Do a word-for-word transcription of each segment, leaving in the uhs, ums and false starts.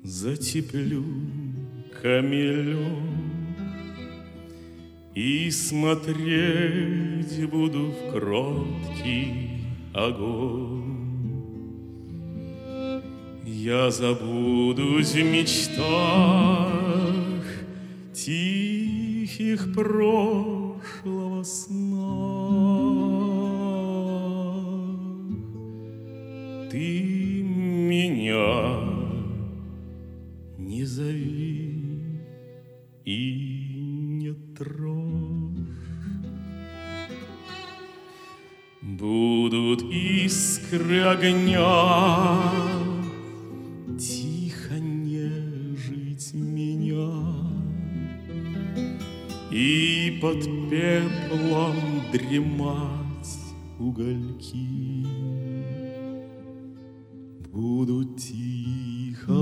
Затеплю камелек и смотреть буду в кроткий огонь. Я забудусь в мечтах тихих прошлого сна. Ты меня не зови и не трожь. Будут искры огня тихо нежить меня, и под пеплом дремать угольки. Будут тихо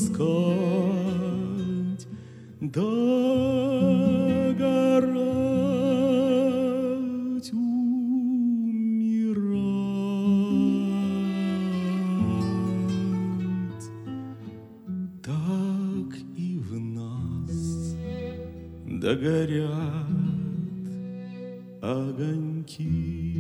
ласкать, догорать, умирать. Так и в нас догорят огоньки.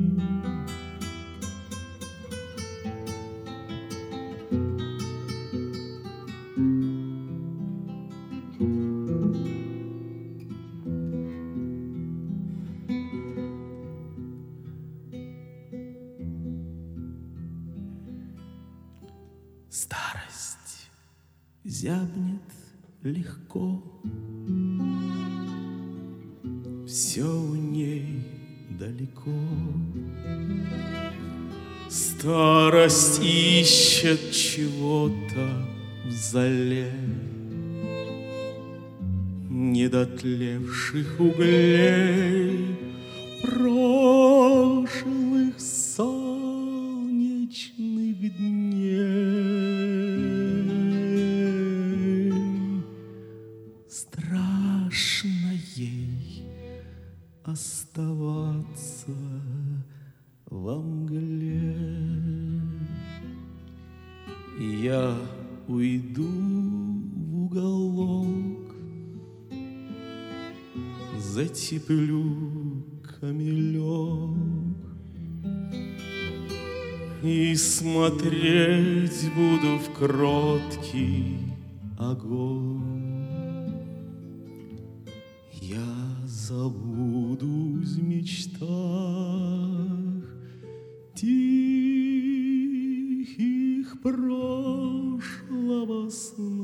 Старость зябнет легко, все у ней далеко. Старость ищет чего-то в зале недотлевших углей прошлых солнечных дней. Страшно ей оставаться во мгле. Я уйду в уголок, затеплю камелек и смотреть буду в кроткий огонь. Я забудусь в мечтах тихих прошлого сна.